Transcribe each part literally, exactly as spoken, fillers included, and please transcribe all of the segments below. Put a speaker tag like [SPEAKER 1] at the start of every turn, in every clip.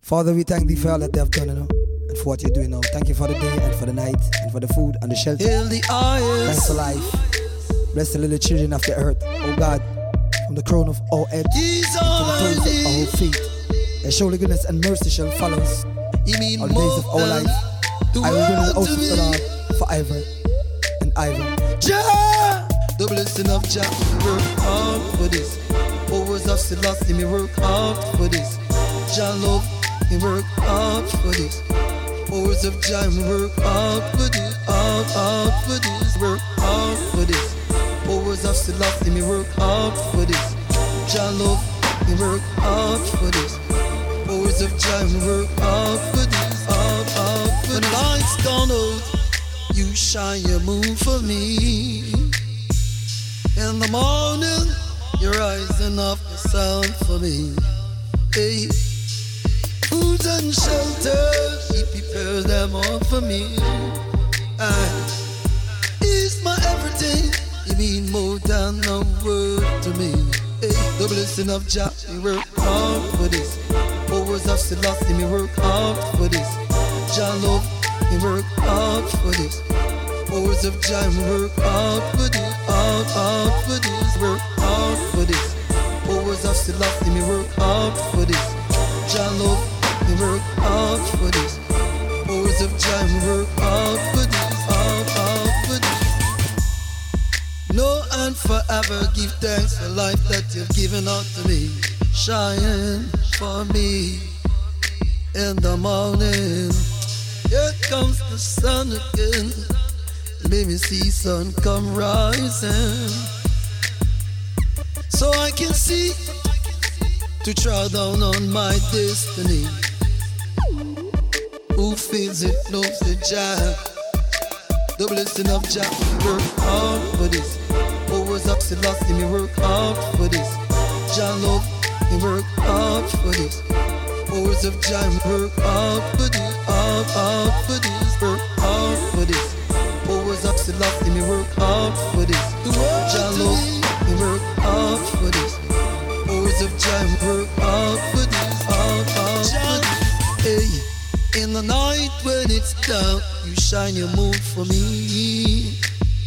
[SPEAKER 1] Father, we thank thee for all that they have done, you know, and for what you're doing now. Thank you for the day and for the night and for the food and the shelter.
[SPEAKER 2] Hail the highest.
[SPEAKER 1] Thanks for life. Bless the little children of the earth, oh God, from the crown of our head to
[SPEAKER 2] He's all
[SPEAKER 1] the
[SPEAKER 2] I
[SPEAKER 1] toes of
[SPEAKER 2] need.
[SPEAKER 1] our feet. And surely goodness and mercy shall follow us
[SPEAKER 2] You mean
[SPEAKER 1] all the days of our
[SPEAKER 2] more
[SPEAKER 1] life.
[SPEAKER 2] than the
[SPEAKER 1] I will dwell in the
[SPEAKER 2] world
[SPEAKER 1] house
[SPEAKER 2] to
[SPEAKER 1] of
[SPEAKER 2] me.
[SPEAKER 1] the Lord forever and ever.
[SPEAKER 2] Jah, the blessing of Jah, me work hard for this. Powers of Selassie, me work hard for this. Jah love, me work hard for this. Powers of Jah, me work hard for this. Hard, hard for this. Work hard for this. Powers of Selassie, me work hard for this. Jah love, me work hard for this. Powers of Jah, me work hard for this. Hard, hard for this. When the lights gone out, you shine your moon for me. In the morning, you're rising up the sun for me. Hey, food and shelter, He prepares them all for me. I, He's my everything. You mean more than a word to me. Hey, the blessing of Jah, me work hard for this. Powers of Selassie, me work hard for this. Jah love, me work hard for this. Powers of Jah, me work hard for this. Hard, hard for this. Work hard for this. Powers of Selassie, me work hard for this. Jah love, me work hard for this. Powers of Jah, me work hard for this. Hard, hard for this. No and forever give thanks for life that you've given out to me. Shine for me in the morning. Here comes the sun again. Let me see sun come rising, so I can see to try down on my destiny. Who feels it knows the Jah. The blessing of Jah, me work hard for this. Powers of Selassie, me work hard for this. Jah love, me work hard for this. Powers of Jah, me work hard for this. Hard, hard for this. Work hard for this. Powers of Selassie, me work hard for this. Jah love, me work hard for this. Powers of Jah, me work hard for this. Hard, hard for this. Hey, in the night when it's dark, you shine your moon for me.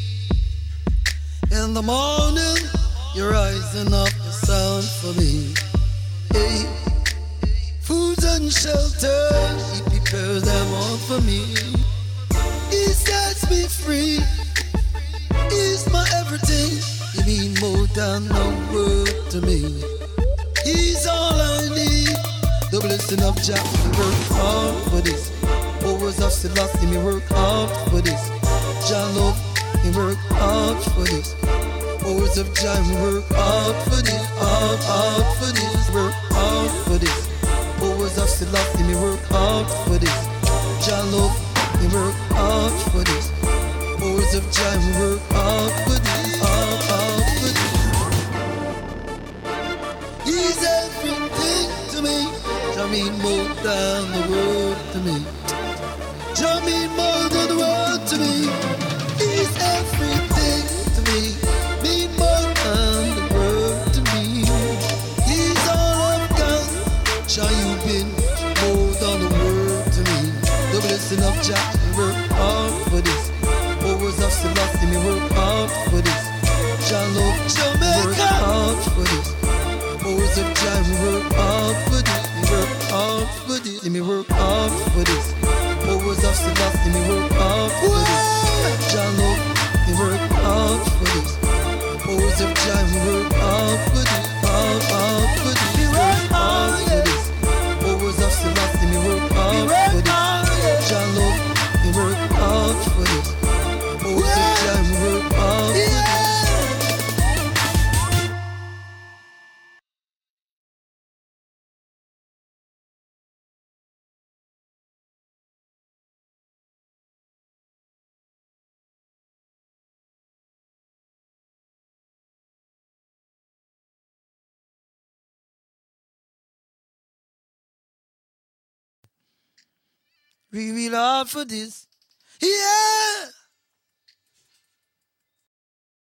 [SPEAKER 2] In the morning, you're rising up the sun for me. Hey, food and shelter, He prepares them all for me. He sets me free. He's my everything. You mean more than a word to me. He's all I need. The blessing of Jah, me work hard for this. Powers of Selassie, me work hard for this. Jah love, me work hard for this. Powers of Jah, me work hard for this. Hard, hard for this. Work hard for this. Powers of Selassie, me work hard for this. Jah love, me work hard for this. Powers of Jah, me work hard for this. Hard, hard for this. He's everything to me. Jah mean more than the world to me. Jah mean more than the world to me. He's everything to me. Mean more than the world to me. He's all I've got. Jah, you've been more than the world to me. The blessing of Jah, me work hard for this. Powers of Selassie, me work hard for this. Jah love, me work hard for this. Powers of Jah, me work hard for this. Me work hard for this. Me work hard for this. Powers of Selassie, me work hard for this. Jah love, me work hard for this. Powers of Jah, me work hard for this. Hard, hard for this. Me work hard for this. Powers of Selassie, me work hard for this. Jah love, me work hard for this. Powers of Jah, me work hard for this. We will hard for this. Yeah.